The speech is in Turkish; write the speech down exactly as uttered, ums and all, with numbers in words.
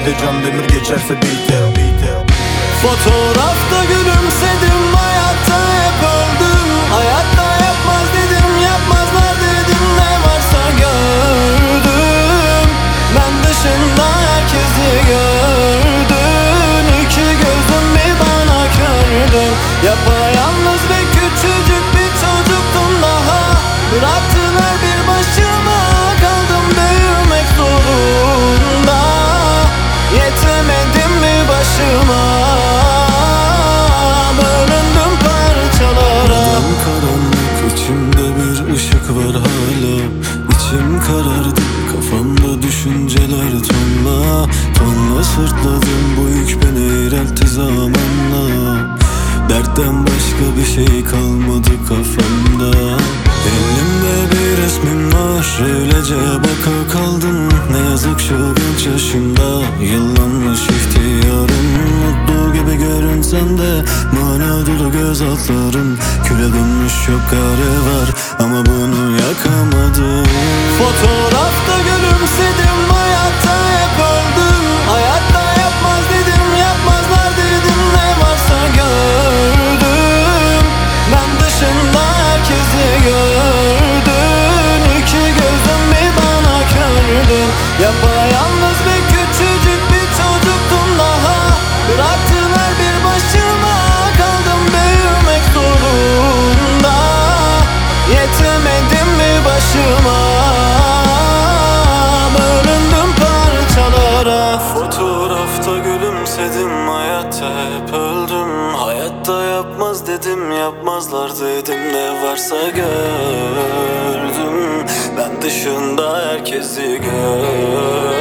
de can demir geçerse beat'e, beat'e. Fotoğrafta gülümsedim, hayatta hep öldüm. Hayatta yapmaz dedim, yapmazlar dedim, ne varsa gördüm. Ben dışında herkesi gördüm. İki gözüm bir bana kördü. Yapayalnız ve küçücük bir çocuktum daha. Bıraktılar bir başıma, kaldım büyümek zorunda. Yetemedim mi başıma, bölündüm parçalara. Neden karanlık, içimde bir ışık var hala. İçim karardı, kafamda düşünceler tonla tonla sırtladım, bu yük beni eğreltti zamanla. Dertten başka bir şey kalmadı kafamda. Elimde bir resmim var, öylece baka kaldım. Ne yazık şu genç yaşımda, yıllanmış ihtiyarım. Mutlu gibi görünsen de mana dolu göz altlarım. Küle dönmüş çok kare var ama bunu yakamadım. Fotoğrafta gülümsedim, hayatta hep öldüm. Hayatta yapmaz dedim, yapmazlar dedim, ne varsa gördüm. Ben dışında herkesi gördüm. İki gözüm bir bana kördü. Yapayalnız ve küçücük bir çocuktum daha. Bıraktılar bir başıma, kaldım büyümek zorunda. Yetemedim mi başıma, bölündüm parçalara. Fotoğrafta gülümsedim, hayatta hep öldüm. Hayatta yapmaz dedim, yapmazlar dedim, ne varsa gördüm. Ben dışında herkesi gördüm.